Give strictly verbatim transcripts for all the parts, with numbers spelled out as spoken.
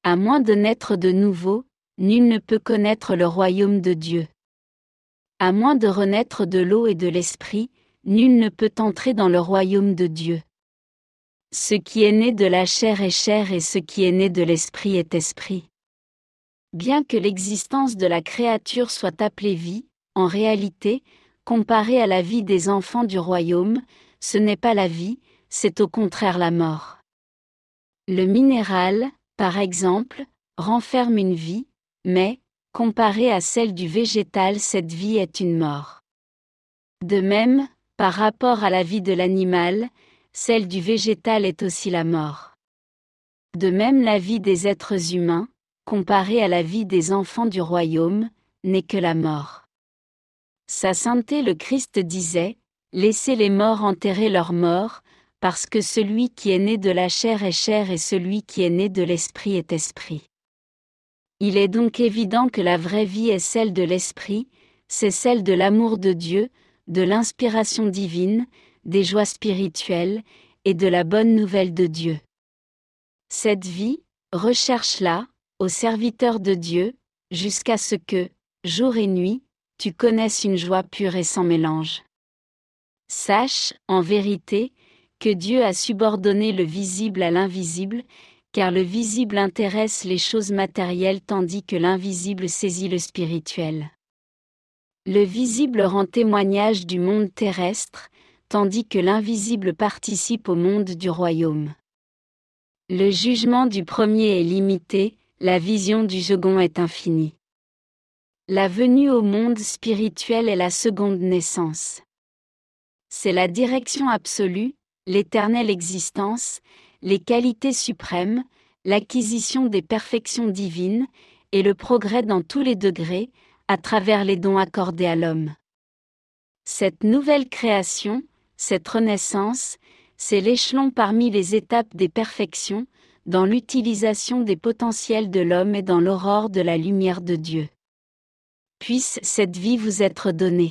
À moins de naître de nouveau, nul ne peut connaître le royaume de Dieu. À moins de renaître de l'eau et de l'esprit, nul ne peut entrer dans le royaume de Dieu. Ce qui est né de la chair est chair et ce qui est né de l'esprit est esprit. Bien que l'existence de la créature soit appelée vie, en réalité, comparée à la vie des enfants du royaume, ce n'est pas la vie, c'est au contraire la mort. Le minéral, par exemple, renferme une vie, mais, comparée à celle du végétal, cette vie est une mort. De même, par rapport à la vie de l'animal, celle du végétal est aussi la mort. De même, la vie des êtres humains, comparée à la vie des enfants du royaume, n'est que la mort. Sa sainteté le Christ disait, « Laissez les morts enterrer leurs morts, parce que celui qui est né de la chair est chair et celui qui est né de l'esprit est esprit. » Il est donc évident que la vraie vie est celle de l'esprit, c'est celle de l'amour de Dieu, de l'inspiration divine, des joies spirituelles, et de la bonne nouvelle de Dieu. Cette vie, recherche-la, ô serviteur de Dieu, jusqu'à ce que, jour et nuit, tu connaisses une joie pure et sans mélange. Sache, en vérité, que Dieu a subordonné le visible à l'invisible, car le visible intéresse les choses matérielles tandis que l'invisible saisit le spirituel. Le visible rend témoignage du monde terrestre, tandis que l'invisible participe au monde du royaume. Le jugement du premier est limité, la vision du second est infinie. La venue au monde spirituel est la seconde naissance. C'est la direction absolue, l'éternelle existence, les qualités suprêmes, l'acquisition des perfections divines, et le progrès dans tous les degrés, à travers les dons accordés à l'homme. Cette nouvelle création, cette renaissance, c'est l'échelon parmi les étapes des perfections, dans l'utilisation des potentiels de l'homme et dans l'aurore de la lumière de Dieu. Puisse cette vie vous être donnée.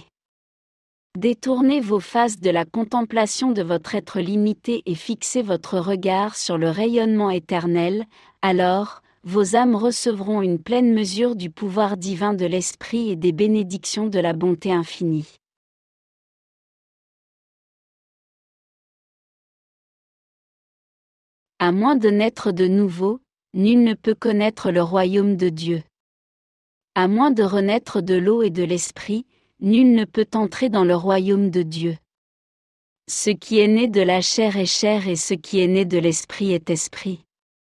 Détournez vos faces de la contemplation de votre être limité et fixez votre regard sur le rayonnement éternel, alors, vos âmes recevront une pleine mesure du pouvoir divin de l'Esprit et des bénédictions de la bonté infinie. À moins de naître de nouveau, nul ne peut connaître le royaume de Dieu. À moins de renaître de l'eau et de l'Esprit, nul ne peut entrer dans le royaume de Dieu. Ce qui est né de la chair est chair et ce qui est né de l'Esprit est esprit.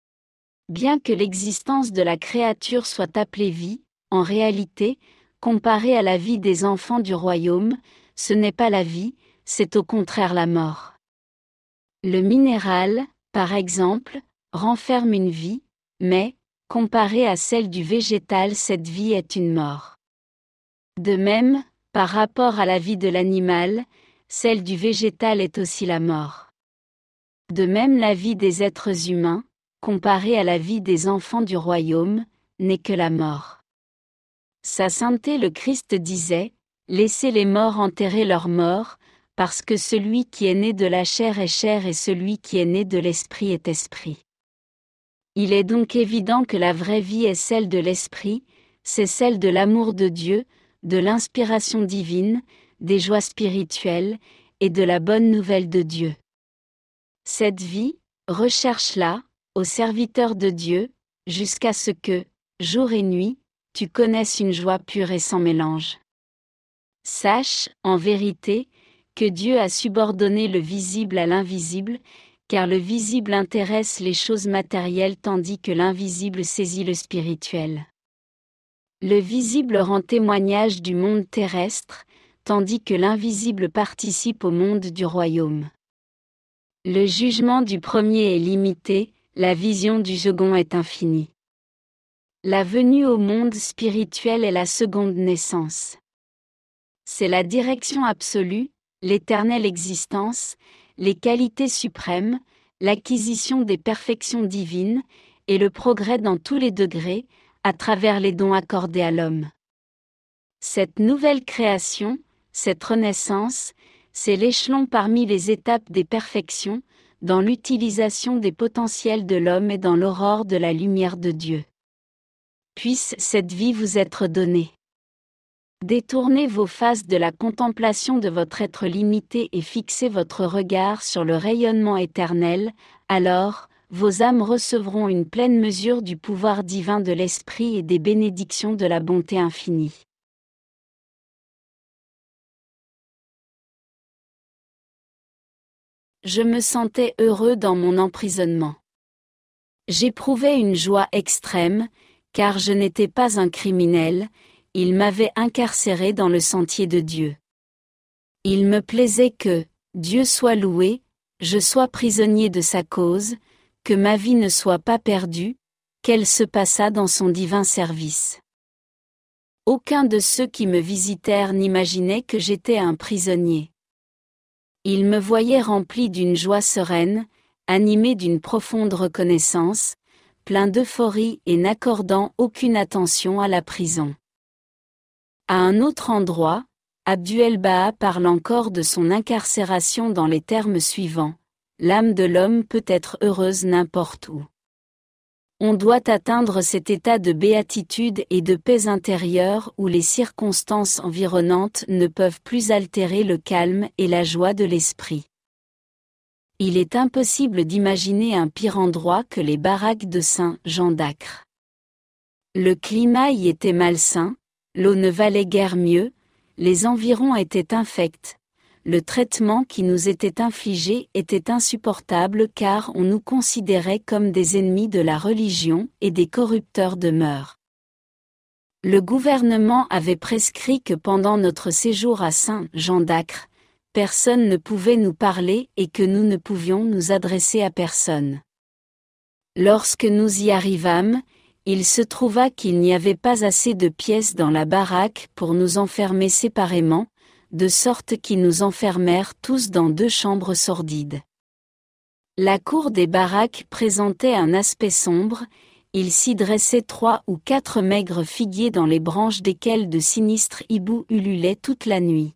Bien que l'existence de la créature soit appelée vie, en réalité, comparée à la vie des enfants du royaume, ce n'est pas la vie, c'est au contraire la mort. Le minéral, par exemple, renferme une vie, mais, comparée à celle du végétal, cette vie est une mort. De même, par rapport à la vie de l'animal, celle du végétal est aussi la mort. De même, la vie des êtres humains, comparée à la vie des enfants du royaume, n'est que la mort. Sa sainteté le Christ disait, « Laissez les morts enterrer leurs morts, parce que celui qui est né de la chair est chair et celui qui est né de l'esprit est esprit. » Il est donc évident que la vraie vie est celle de l'esprit, c'est celle de l'amour de Dieu, de l'inspiration divine, des joies spirituelles, et de la bonne nouvelle de Dieu. Cette vie, recherche-la, ô serviteur de Dieu, jusqu'à ce que, jour et nuit, tu connaisses une joie pure et sans mélange. Sache, en vérité, que Dieu a subordonné le visible à l'invisible, car le visible intéresse les choses matérielles tandis que l'invisible saisit le spirituel. Le visible rend témoignage du monde terrestre, tandis que l'invisible participe au monde du royaume. Le jugement du premier est limité, la vision du second est infinie. La venue au monde spirituel est la seconde naissance. C'est la direction absolue, l'éternelle existence, les qualités suprêmes, l'acquisition des perfections divines, et le progrès dans tous les degrés, à travers les dons accordés à l'homme. Cette nouvelle création, cette renaissance, c'est l'échelon parmi les étapes des perfections, dans l'utilisation des potentiels de l'homme et dans l'aurore de la lumière de Dieu. Puisse cette vie vous être donnée. Détournez vos faces de la contemplation de votre être limité et fixez votre regard sur le rayonnement éternel, alors, vos âmes recevront une pleine mesure du pouvoir divin de l'Esprit et des bénédictions de la bonté infinie. Je me sentais heureux dans mon emprisonnement. J'éprouvais une joie extrême, car je n'étais pas un criminel, il m'avait incarcéré dans le sentier de Dieu. Il me plaisait que, Dieu soit loué, je sois prisonnier de sa cause, que ma vie ne soit pas perdue, qu'elle se passât dans son divin service. Aucun de ceux qui me visitèrent n'imaginait que j'étais un prisonnier. Ils me voyaient rempli d'une joie sereine, animé d'une profonde reconnaissance, plein d'euphorie et n'accordant aucune attention à la prison. À un autre endroit, Abdu'l-Baha parle encore de son incarcération dans les termes suivants: l'âme de l'homme peut être heureuse n'importe où. On doit atteindre cet état de béatitude et de paix intérieure où les circonstances environnantes ne peuvent plus altérer le calme et la joie de l'esprit. Il est impossible d'imaginer un pire endroit que les baraques de Saint-Jean d'Acre. Le climat y était malsain, l'eau ne valait guère mieux, les environs étaient infects. Le traitement qui nous était infligé était insupportable car on nous considérait comme des ennemis de la religion et des corrupteurs de mœurs. Le gouvernement avait prescrit que pendant notre séjour à Saint-Jean d'Acre, personne ne pouvait nous parler et que nous ne pouvions nous adresser à personne. Lorsque nous y arrivâmes, il se trouva qu'il n'y avait pas assez de pièces dans la baraque pour nous enfermer séparément, de sorte qu'ils nous enfermèrent tous dans deux chambres sordides. La cour des baraques présentait un aspect sombre, il s'y dressait trois ou quatre maigres figuiers dans les branches desquels de sinistres hiboux ululaient toute la nuit.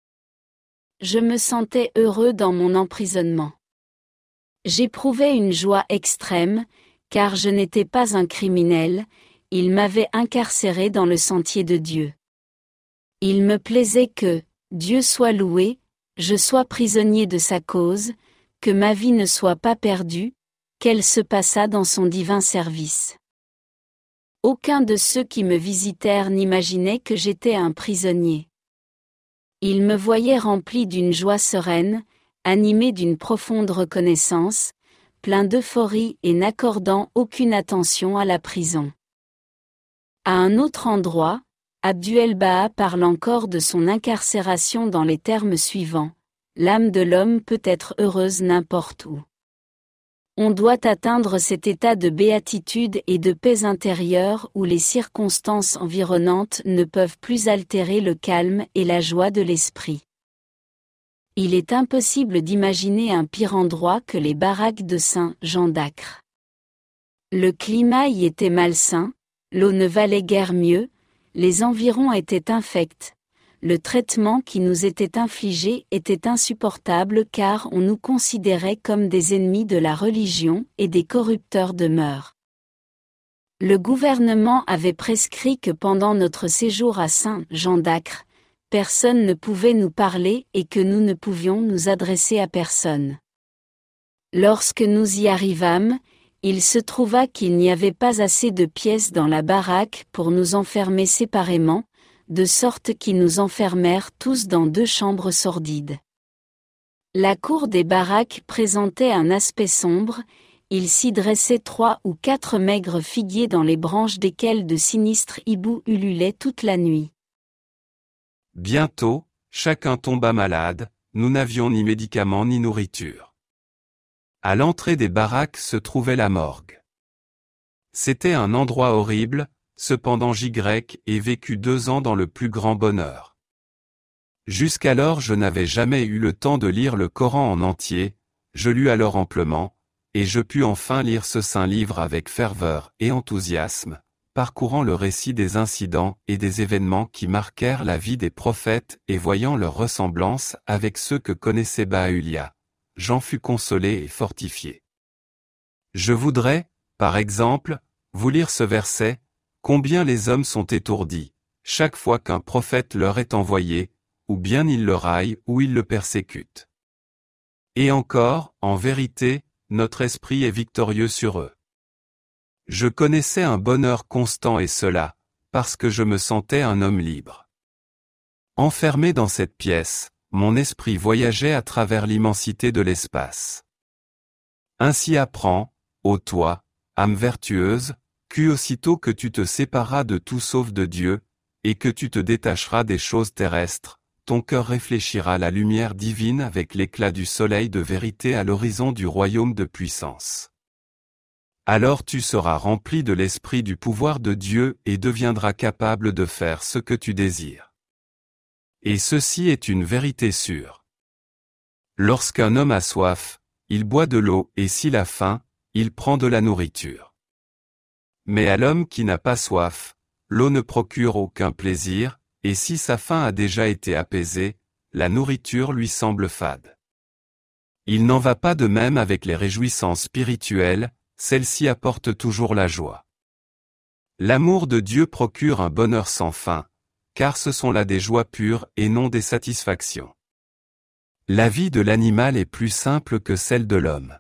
Je me sentais heureux dans mon emprisonnement. J'éprouvais une joie extrême, car je n'étais pas un criminel, il m'avait incarcéré dans le sentier de Dieu. Il me plaisait que, Dieu soit loué, je sois prisonnier de sa cause, que ma vie ne soit pas perdue, qu'elle se passât dans son divin service. Aucun de ceux qui me visitèrent n'imaginait que j'étais un prisonnier. Ils me voyaient rempli d'une joie sereine, animé d'une profonde reconnaissance, plein d'euphorie et n'accordant aucune attention à la prison. À un autre endroit, Abdu'l-Baha parle encore de son incarcération dans les termes suivants: l'âme de l'homme peut être heureuse n'importe où. On doit atteindre cet état de béatitude et de paix intérieure où les circonstances environnantes ne peuvent plus altérer le calme et la joie de l'esprit. Il est impossible d'imaginer un pire endroit que les baraques de Saint-Jean d'Acre. Le climat y était malsain, l'eau ne valait guère mieux, les environs étaient infects, le traitement qui nous était infligé était insupportable car on nous considérait comme des ennemis de la religion et des corrupteurs de mœurs. Le gouvernement avait prescrit que pendant notre séjour à Saint-Jean d'Acre, personne ne pouvait nous parler et que nous ne pouvions nous adresser à personne. Lorsque nous y arrivâmes, il se trouva qu'il n'y avait pas assez de pièces dans la baraque pour nous enfermer séparément, de sorte qu'ils nous enfermèrent tous dans deux chambres sordides. La cour des baraques présentait un aspect sombre, il s'y dressait trois ou quatre maigres figuiers dans les branches desquels de sinistres hiboux ululaient toute la nuit. Bientôt, chacun tomba malade, nous n'avions ni médicaments ni nourriture. À l'entrée des baraques se trouvait la morgue. C'était un endroit horrible, cependant j'y ai vécu deux ans dans le plus grand bonheur. Jusqu'alors je n'avais jamais eu le temps de lire le Coran en entier, je lus alors amplement, et je pus enfin lire ce saint livre avec ferveur et enthousiasme, parcourant le récit des incidents et des événements qui marquèrent la vie des prophètes et voyant leur ressemblance avec ceux que connaissait Baha'u'llah. j'en fus consolé et fortifié. Je voudrais, par exemple, vous lire ce verset, « Combien les hommes sont étourdis, chaque fois qu'un prophète leur est envoyé, ou bien ils le raillent ou ils le persécutent. Et encore, en vérité, notre esprit est victorieux sur eux. » Je connaissais un bonheur constant et cela, parce que je me sentais un homme libre. Enfermé dans cette pièce, mon esprit voyageait à travers l'immensité de l'espace. Ainsi apprends, ô toi, âme vertueuse, qu'aussitôt aussitôt que tu te sépareras de tout sauf de Dieu, et que tu te détacheras des choses terrestres, ton cœur réfléchira la lumière divine avec l'éclat du soleil de vérité à l'horizon du royaume de puissance. Alors tu seras rempli de l'esprit du pouvoir de Dieu et deviendras capable de faire ce que tu désires. Et ceci est une vérité sûre. Lorsqu'un homme a soif, il boit de l'eau et s'il a faim, il prend de la nourriture. Mais à l'homme qui n'a pas soif, l'eau ne procure aucun plaisir, et si sa faim a déjà été apaisée, la nourriture lui semble fade. Il n'en va pas de même avec les réjouissances spirituelles, celles-ci apportent toujours la joie. L'amour de Dieu procure un bonheur sans fin, car ce sont là des joies pures et non des satisfactions. La vie de l'animal est plus simple que celle de l'homme.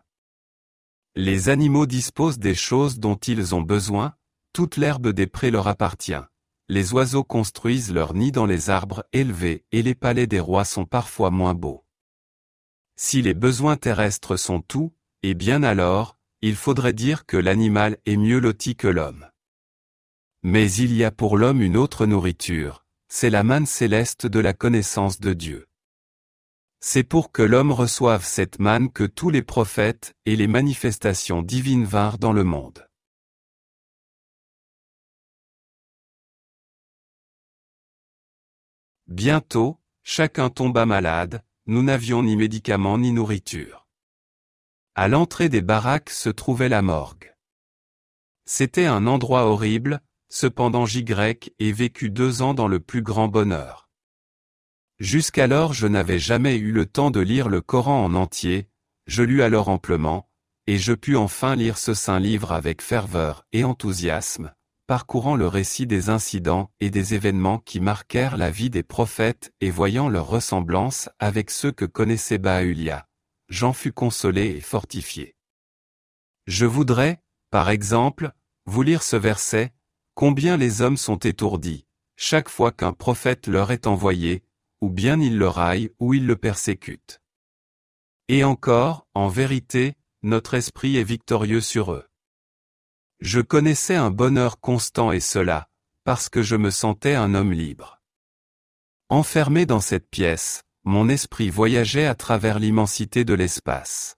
Les animaux disposent des choses dont ils ont besoin, toute l'herbe des prés leur appartient. Les oiseaux construisent leurs nids dans les arbres élevés et les palais des rois sont parfois moins beaux. Si les besoins terrestres sont tout, eh bien alors, il faudrait dire que l'animal est mieux loti que l'homme. Mais il y a pour l'homme une autre nourriture, c'est la manne céleste de la connaissance de Dieu. C'est pour que l'homme reçoive cette manne que tous les prophètes et les manifestations divines vinrent dans le monde. Bientôt, chacun tomba malade, nous n'avions ni médicaments ni nourriture. À l'entrée des baraques se trouvait la morgue. C'était un endroit horrible, cependant j'y ai vécu deux ans dans le plus grand bonheur. Jusqu'alors je n'avais jamais eu le temps de lire le Coran en entier, je lus alors amplement, et je pus enfin lire ce saint livre avec ferveur et enthousiasme, parcourant le récit des incidents et des événements qui marquèrent la vie des prophètes et voyant leur ressemblance avec ceux que connaissait Bahá'u'lláh, j'en fus consolé et fortifié. Je voudrais, par exemple, vous lire ce verset, « Combien les hommes sont étourdis, chaque fois qu'un prophète leur est envoyé, ou bien ils le raillent ou ils le persécutent. Et encore, en vérité, notre esprit est victorieux sur eux. » Je connaissais un bonheur constant et cela, parce que je me sentais un homme libre. Enfermé dans cette pièce, mon esprit voyageait à travers l'immensité de l'espace.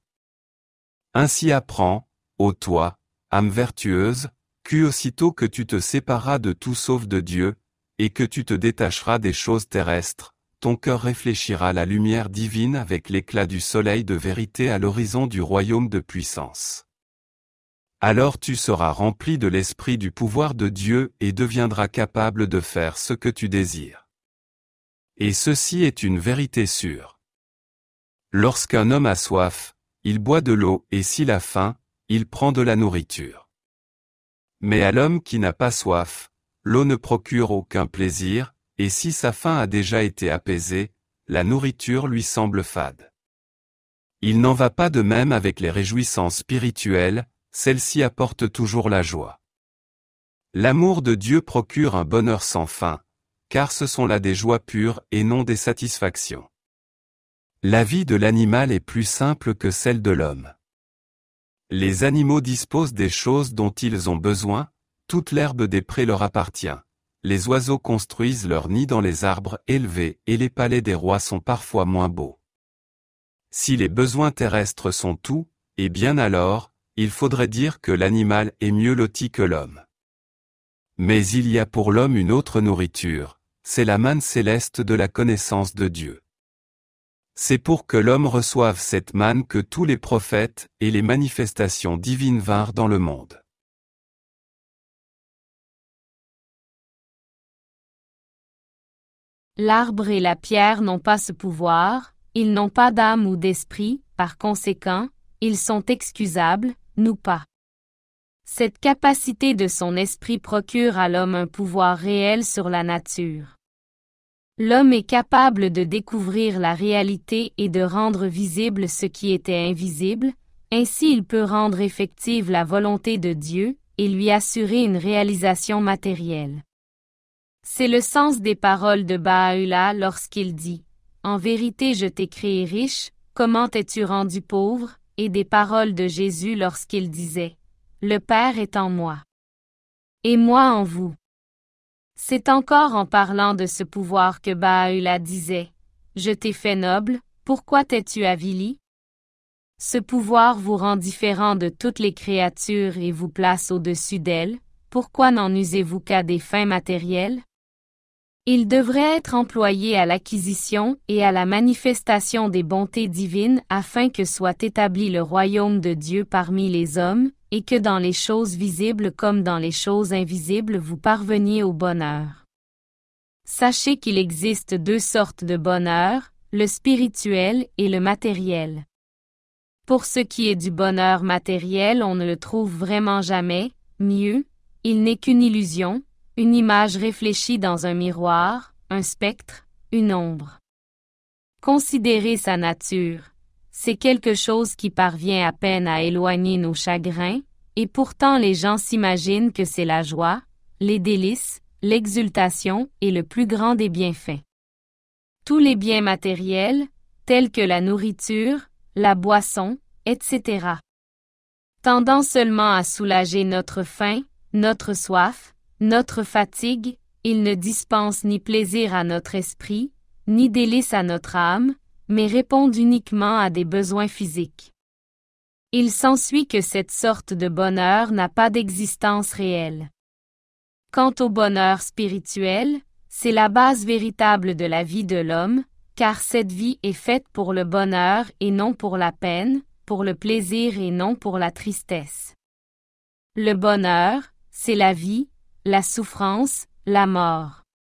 Ainsi apprends, ô toi, âme vertueuse, qu'aussitôt aussitôt que tu te sépareras de tout sauf de Dieu, et que tu te détacheras des choses terrestres, ton cœur réfléchira la lumière divine avec l'éclat du soleil de vérité à l'horizon du royaume de puissance. Alors tu seras rempli de l'esprit du pouvoir de Dieu et deviendras capable de faire ce que tu désires. Et ceci est une vérité sûre. Lorsqu'un homme a soif, il boit de l'eau et s'il a faim, il prend de la nourriture. Mais à l'homme qui n'a pas soif, l'eau ne procure aucun plaisir, et si sa faim a déjà été apaisée, la nourriture lui semble fade. Il n'en va pas de même avec les réjouissances spirituelles, celles-ci apportent toujours la joie. L'amour de Dieu procure un bonheur sans fin, car ce sont là des joies pures et non des satisfactions. La vie de l'animal est plus simple que celle de l'homme. Les animaux disposent des choses dont ils ont besoin, toute l'herbe des prés leur appartient. Les oiseaux construisent leurs nids dans les arbres élevés et les palais des rois sont parfois moins beaux. Si les besoins terrestres sont tout, eh bien alors, il faudrait dire que l'animal est mieux loti que l'homme. Mais il y a pour l'homme une autre nourriture, c'est la manne céleste de la connaissance de Dieu. C'est pour que l'homme reçoive cette manne que tous les prophètes et les manifestations divines vinrent dans le monde. L'arbre et la pierre n'ont pas ce pouvoir, ils n'ont pas d'âme ou d'esprit, par conséquent, ils sont excusables, nous pas. Cette capacité de son esprit procure à l'homme un pouvoir réel sur la nature. L'homme est capable de découvrir la réalité et de rendre visible ce qui était invisible, ainsi il peut rendre effective la volonté de Dieu et lui assurer une réalisation matérielle. C'est le sens des paroles de Baha'u'llah lorsqu'il dit « En vérité je t'ai créé riche, comment es-tu rendu pauvre ?» et des paroles de Jésus lorsqu'il disait « Le Père est en moi. Et moi en vous. » C'est encore en parlant de ce pouvoir que Baha'u'llah disait « Je t'ai fait noble, pourquoi t'es-tu avili ?» Ce pouvoir vous rend différent de toutes les créatures et vous place au-dessus d'elles, pourquoi n'en usez-vous qu'à des fins matérielles? Il devrait être employé à l'acquisition et à la manifestation des bontés divines afin que soit établi le royaume de Dieu parmi les hommes, et que dans les choses visibles comme dans les choses invisibles vous parveniez au bonheur. Sachez qu'il existe deux sortes de bonheur, le spirituel et le matériel. Pour ce qui est du bonheur matériel, on ne le trouve vraiment jamais, mieux, il n'est qu'une illusion, une image réfléchie dans un miroir, un spectre, une ombre. Considérez sa nature. C'est quelque chose qui parvient à peine à éloigner nos chagrins, et pourtant les gens s'imaginent que c'est la joie, les délices, l'exultation et le plus grand des bienfaits. Tous les biens matériels, tels que la nourriture, la boisson, et cetera, tendant seulement à soulager notre faim, notre soif, notre fatigue, ils ne dispensent ni plaisir à notre esprit, ni délices à notre âme, mais répondent uniquement à des besoins physiques. Il s'ensuit que cette sorte de bonheur n'a pas d'existence réelle. Quant au bonheur spirituel, c'est la base véritable de la vie de l'homme, car cette vie est faite pour le bonheur et non pour la peine, pour le plaisir et non pour la tristesse. Le bonheur, c'est la vie, la souffrance, la mort.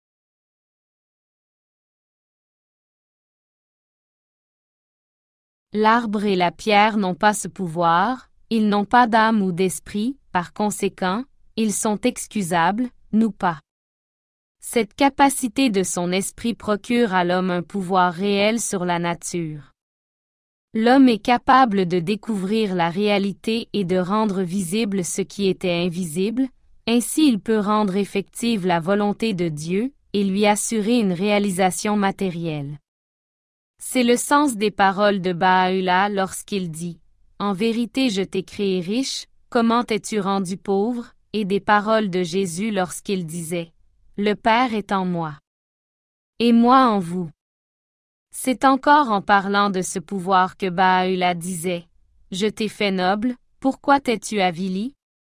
L'arbre et la pierre n'ont pas ce pouvoir, ils n'ont pas d'âme ou d'esprit, par conséquent, ils sont excusables, nous pas. Cette capacité de son esprit procure à l'homme un pouvoir réel sur la nature. L'homme est capable de découvrir la réalité et de rendre visible ce qui était invisible, ainsi il peut rendre effective la volonté de Dieu et lui assurer une réalisation matérielle. C'est le sens des paroles de Baha'u'llah lorsqu'il dit « En vérité je t'ai créé riche, comment es-tu rendu pauvre ?» et des paroles de Jésus lorsqu'il disait « Le Père est en moi. Et moi en vous. » C'est encore en parlant de ce pouvoir que Baha'u'llah disait « Je t'ai fait noble, pourquoi t'es-tu avili ?»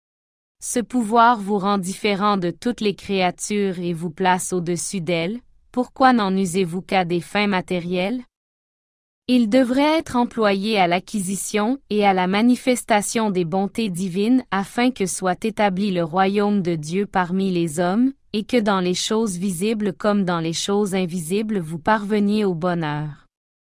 Ce pouvoir vous rend différent de toutes les créatures et vous place au-dessus d'elles, pourquoi n'en usez-vous qu'à des fins matérielles? Il devrait être employé à l'acquisition et à la manifestation des bontés divines afin que soit établi le royaume de Dieu parmi les hommes, et que dans les choses visibles comme dans les choses invisibles vous parveniez au bonheur.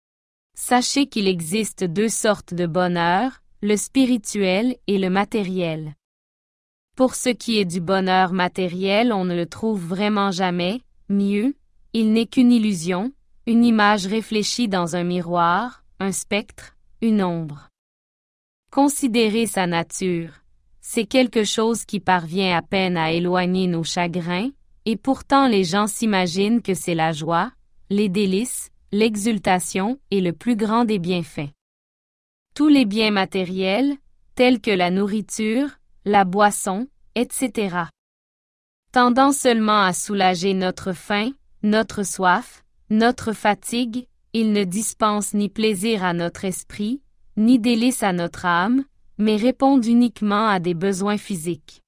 Sachez qu'il existe deux sortes de bonheur, le spirituel et le matériel. Pour ce qui est du bonheur matériel, on ne le trouve vraiment jamais, mieux, il n'est qu'une illusion, une image réfléchie dans un miroir, un spectre, une ombre. Considérez sa nature. C'est quelque chose qui parvient à peine à éloigner nos chagrins, et pourtant les gens s'imaginent que c'est la joie, les délices, l'exultation et le plus grand des bienfaits. Tous les biens matériels, tels que la nourriture, la boisson, et cetera, tendant seulement à soulager notre faim, notre soif, notre fatigue, ils ne dispensent ni plaisir à notre esprit, ni délices à notre âme, mais répondent uniquement à des besoins physiques.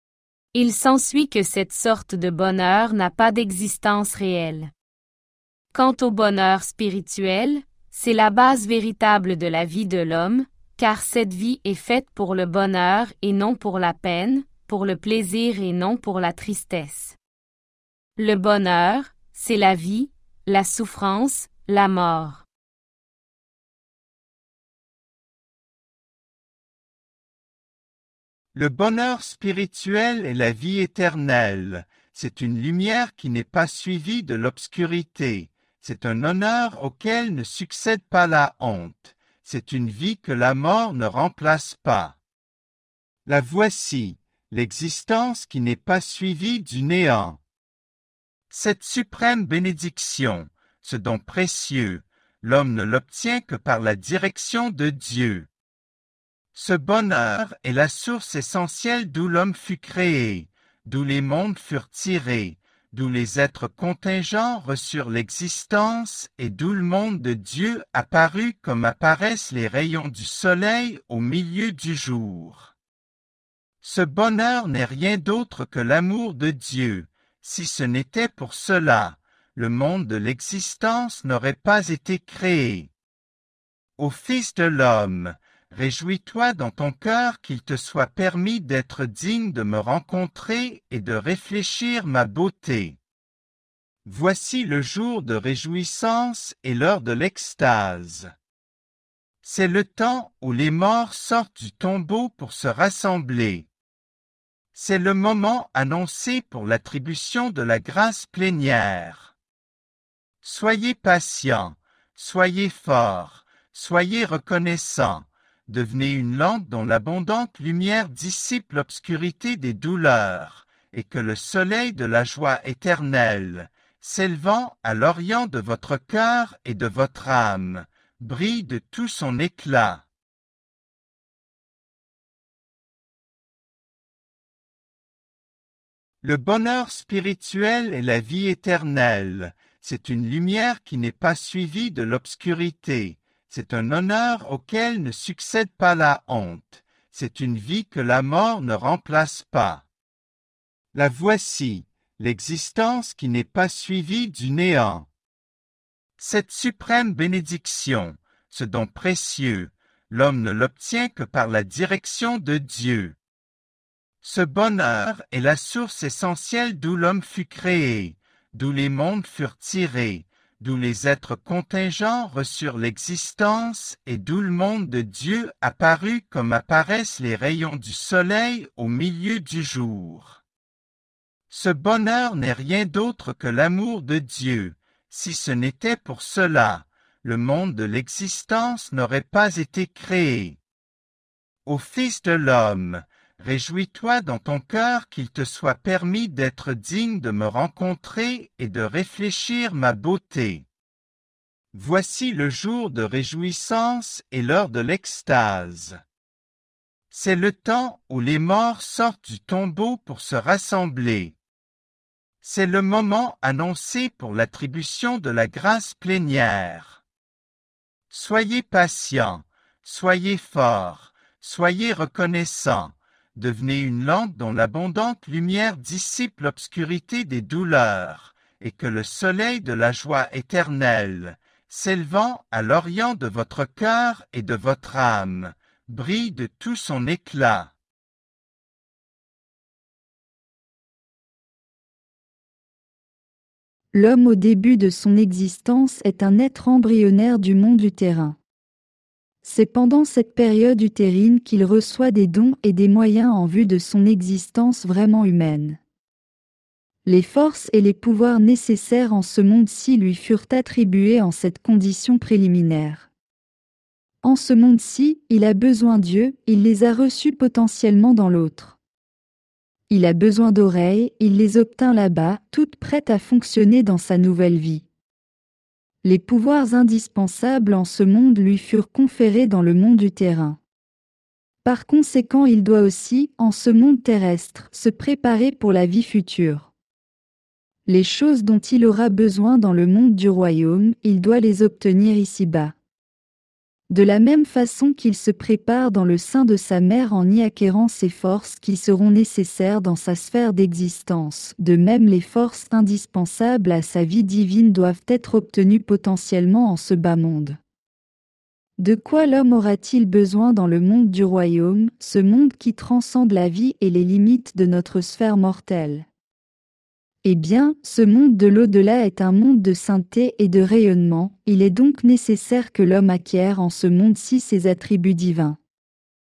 Il s'ensuit que cette sorte de bonheur n'a pas d'existence réelle. Quant au bonheur spirituel, c'est la base véritable de la vie de l'homme, car cette vie est faite pour le bonheur et non pour la peine, pour le plaisir et non pour la tristesse. Le bonheur, c'est la vie, la souffrance, la mort. Le bonheur spirituel est la vie éternelle. C'est une lumière qui n'est pas suivie de l'obscurité. C'est un honneur auquel ne succède pas la honte. C'est une vie que la mort ne remplace pas. La voici, l'existence qui n'est pas suivie du néant. Cette suprême bénédiction, ce don précieux, l'homme ne l'obtient que par la direction de Dieu. Ce bonheur est la source essentielle d'où l'homme fut créé, d'où les mondes furent tirés, d'où les êtres contingents reçurent l'existence et d'où le monde de Dieu apparut comme apparaissent les rayons du soleil au milieu du jour. Ce bonheur n'est rien d'autre que l'amour de Dieu. Si ce n'était pour cela, le monde de l'existence n'aurait pas été créé. Ô Fils de l'homme, réjouis-toi dans ton cœur qu'il te soit permis d'être digne de me rencontrer et de réfléchir ma beauté. Voici le jour de réjouissance et l'heure de l'extase. C'est le temps où les morts sortent du tombeau pour se rassembler. C'est le moment annoncé pour l'attribution de la grâce plénière. Soyez patients, soyez forts, soyez reconnaissants. Devenez une lampe dont l'abondante lumière dissipe l'obscurité des douleurs, et que le soleil de la joie éternelle, s'élevant à l'orient de votre cœur et de votre âme, brille de tout son éclat. Le bonheur spirituel est la vie éternelle. C'est une lumière qui n'est pas suivie de l'obscurité. C'est un honneur auquel ne succède pas la honte. C'est une vie que la mort ne remplace pas. La voici, l'existence qui n'est pas suivie du néant. Cette suprême bénédiction, ce don précieux, l'homme ne l'obtient que par la direction de Dieu. Ce bonheur est la source essentielle d'où l'homme fut créé, d'où les mondes furent tirés, d'où les êtres contingents reçurent l'existence et d'où le monde de Dieu apparut comme apparaissent les rayons du soleil au milieu du jour. Ce bonheur n'est rien d'autre que l'amour de Dieu. Si ce n'était pour cela, le monde de l'existence n'aurait pas été créé. Ô Fils de l'homme, réjouis-toi dans ton cœur qu'il te soit permis d'être digne de me rencontrer et de réfléchir ma beauté. Voici le jour de réjouissance et l'heure de l'extase. C'est le temps où les morts sortent du tombeau pour se rassembler. C'est le moment annoncé pour l'attribution de la grâce plénière. Soyez patients, soyez forts, soyez reconnaissants. Devenez une lampe dont l'abondante lumière dissipe l'obscurité des douleurs, et que le soleil de la joie éternelle, s'élevant à l'orient de votre cœur et de votre âme, brille de tout son éclat. L'homme au début de son existence est un être embryonnaire du monde utérin. C'est pendant cette période utérine qu'il reçoit des dons et des moyens en vue de son existence vraiment humaine. Les forces et les pouvoirs nécessaires en ce monde-ci lui furent attribués en cette condition préliminaire. En ce monde-ci, il a besoin d'yeux, il les a reçus potentiellement dans l'autre. Il a besoin d'oreilles, il les obtint là-bas, toutes prêtes à fonctionner dans sa nouvelle vie. Les pouvoirs indispensables en ce monde lui furent conférés dans le monde utérin. Par conséquent, il doit aussi, en ce monde terrestre, se préparer pour la vie future. Les choses dont il aura besoin dans le monde du royaume, il doit les obtenir ici-bas. De la même façon qu'il se prépare dans le sein de sa mère en y acquérant ces forces qui seront nécessaires dans sa sphère d'existence, de même les forces indispensables à sa vie divine doivent être obtenues potentiellement en ce bas monde. De quoi l'homme aura-t-il besoin dans le monde du royaume, ce monde qui transcende la vie et les limites de notre sphère mortelle? Eh bien, ce monde de l'au-delà est un monde de sainteté et de rayonnement, il est donc nécessaire que l'homme acquiert en ce monde-ci ses attributs divins.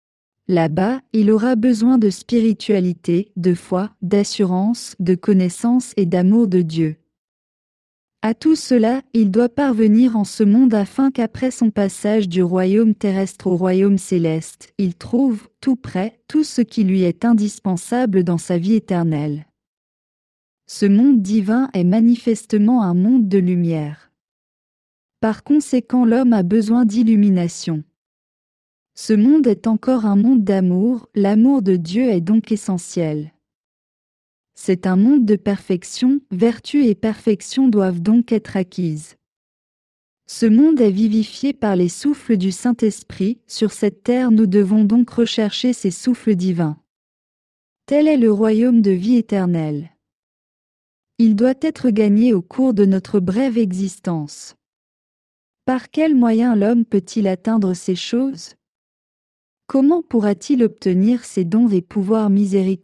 Là-bas, il aura besoin de spiritualité, de foi, d'assurance, de connaissance et d'amour de Dieu. À tout cela, il doit parvenir en ce monde afin qu'après son passage du royaume terrestre au royaume céleste, il trouve, tout près, tout ce qui lui est indispensable dans sa vie éternelle. Ce monde divin est manifestement un monde de lumière. Par conséquent, l'homme a besoin d'illumination. Ce monde est encore un monde d'amour, l'amour de Dieu est donc essentiel. C'est un monde de perfection, vertu et perfection doivent donc être acquises. Ce monde est vivifié par les souffles du Saint-Esprit, sur cette terre nous devons donc rechercher ces souffles divins. Tel est le royaume de vie éternelle. Il doit être gagné au cours de notre brève existence. Par quels moyens l'homme peut-il atteindre ces choses ? Comment pourra-t-il obtenir ces dons et pouvoirs miséricordieux ?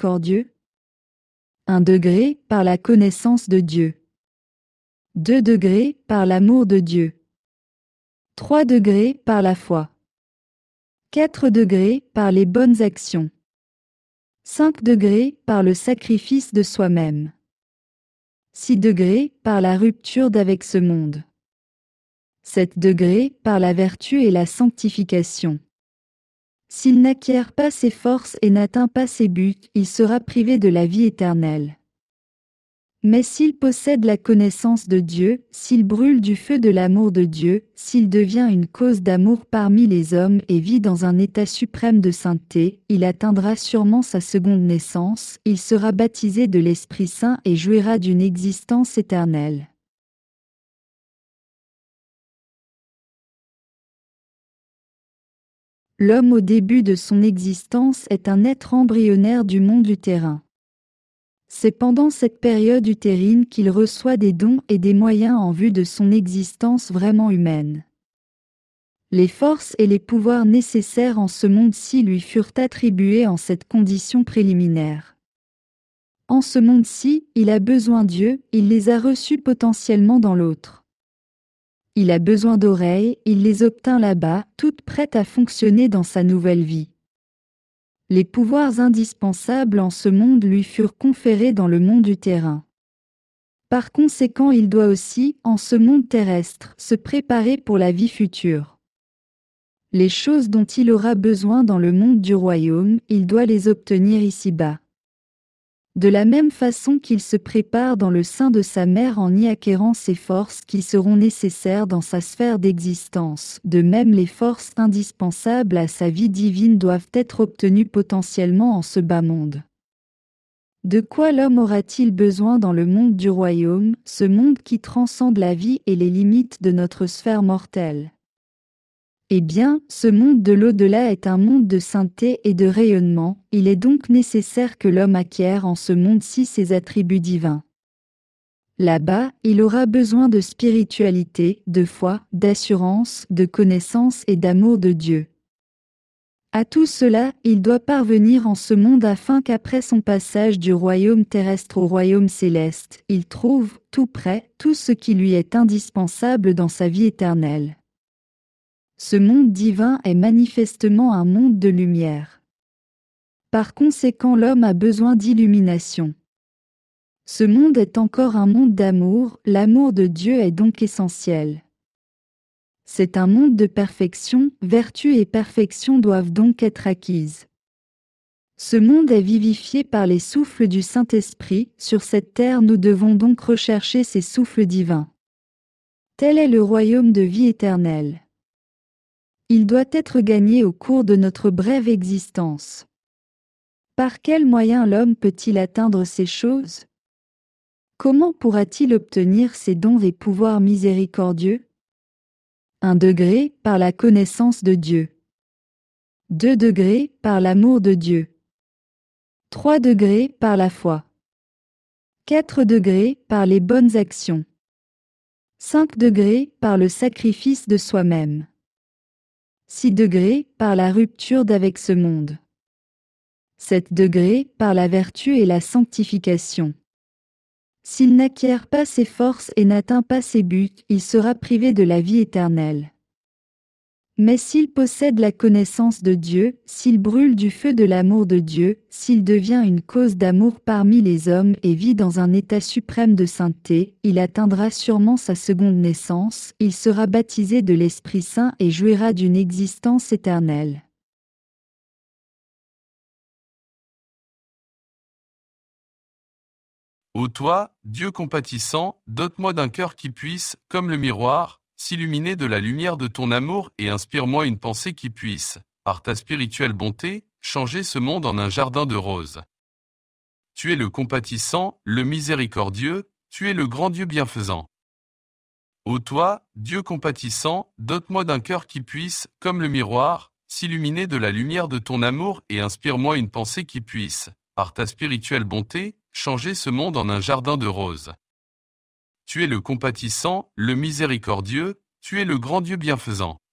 Un degré, par la connaissance de Dieu. Deux degrés, par l'amour de Dieu. Trois degrés, par la foi. Quatre degrés, par les bonnes actions. Cinq degrés, par le sacrifice de soi-même. Six degrés, par la rupture d'avec ce monde. Sept degrés, par la vertu et la sanctification. S'il n'acquiert pas ses forces et n'atteint pas ses buts, il sera privé de la vie éternelle. Mais s'il possède la connaissance de Dieu, s'il brûle du feu de l'amour de Dieu, s'il devient une cause d'amour parmi les hommes et vit dans un état suprême de sainteté, il atteindra sûrement sa seconde naissance, il sera baptisé de l'Esprit Saint et jouira d'une existence éternelle. L'homme au début de son existence est un être embryonnaire du monde utérin. C'est pendant cette période utérine qu'il reçoit des dons et des moyens en vue de son existence vraiment humaine. Les forces et les pouvoirs nécessaires en ce monde-ci lui furent attribués en cette condition préliminaire. En ce monde-ci, il a besoin Dieu, il les a reçus potentiellement dans l'autre. Il a besoin d'oreilles, il les obtint là-bas, toutes prêtes à fonctionner dans sa nouvelle vie. Les pouvoirs indispensables en ce monde lui furent conférés dans le monde utérin. Par conséquent, il doit aussi, en ce monde terrestre, se préparer pour la vie future. Les choses dont il aura besoin dans le monde du royaume, il doit les obtenir ici-bas. De la même façon qu'il se prépare dans le sein de sa mère en y acquérant ces forces qui seront nécessaires dans sa sphère d'existence, de même les forces indispensables à sa vie divine doivent être obtenues potentiellement en ce bas monde. De quoi l'homme aura-t-il besoin dans le monde du royaume, ce monde qui transcende la vie et les limites de notre sphère mortelle ? Eh bien, ce monde de l'au-delà est un monde de sainteté et de rayonnement, il est donc nécessaire que l'homme acquiert en ce monde-ci ses attributs divins. Là-bas, il aura besoin de spiritualité, de foi, d'assurance, de connaissance et d'amour de Dieu. À tout cela, il doit parvenir en ce monde afin qu'après son passage du royaume terrestre au royaume céleste, il trouve, tout près, tout ce qui lui est indispensable dans sa vie éternelle. Ce monde divin est manifestement un monde de lumière. Par conséquent, l'homme a besoin d'illumination. Ce monde est encore un monde d'amour, l'amour de Dieu est donc essentiel. C'est un monde de perfection, vertu et perfection doivent donc être acquises. Ce monde est vivifié par les souffles du Saint-Esprit, sur cette terre nous devons donc rechercher ces souffles divins. Tel est le royaume de vie éternelle. Il doit être gagné au cours de notre brève existence. Par quels moyens l'homme peut-il atteindre ces choses ? Comment pourra-t-il obtenir ces dons et pouvoirs miséricordieux ? Un degré, par la connaissance de Dieu. Deux degrés, par l'amour de Dieu. Trois degrés, par la foi. Quatre degrés, par les bonnes actions. Cinq degrés, par le sacrifice de soi-même. Six degrés, par la rupture d'avec ce monde. Sept degrés, par la vertu et la sanctification. S'il n'acquiert pas ses forces et n'atteint pas ses buts, il sera privé de la vie éternelle. Mais s'il possède la connaissance de Dieu, s'il brûle du feu de l'amour de Dieu, s'il devient une cause d'amour parmi les hommes et vit dans un état suprême de sainteté, il atteindra sûrement sa seconde naissance, il sera baptisé de l'Esprit Saint et jouira d'une existence éternelle. Ô toi, Dieu compatissant, dote-moi d'un cœur qui puisse, comme le miroir, s'illuminer de la lumière de ton amour et inspire-moi une pensée qui puisse, par ta spirituelle bonté, changer ce monde en un jardin de roses. Tu es le compatissant, le miséricordieux, tu es le grand Dieu bienfaisant. Ô toi, Dieu compatissant, dote-moi d'un cœur qui puisse, comme le miroir, s'illuminer de la lumière de ton amour et inspire-moi une pensée qui puisse, par ta spirituelle bonté, changer ce monde en un jardin de roses. Tu es le compatissant, le miséricordieux, tu es le grand Dieu bienfaisant.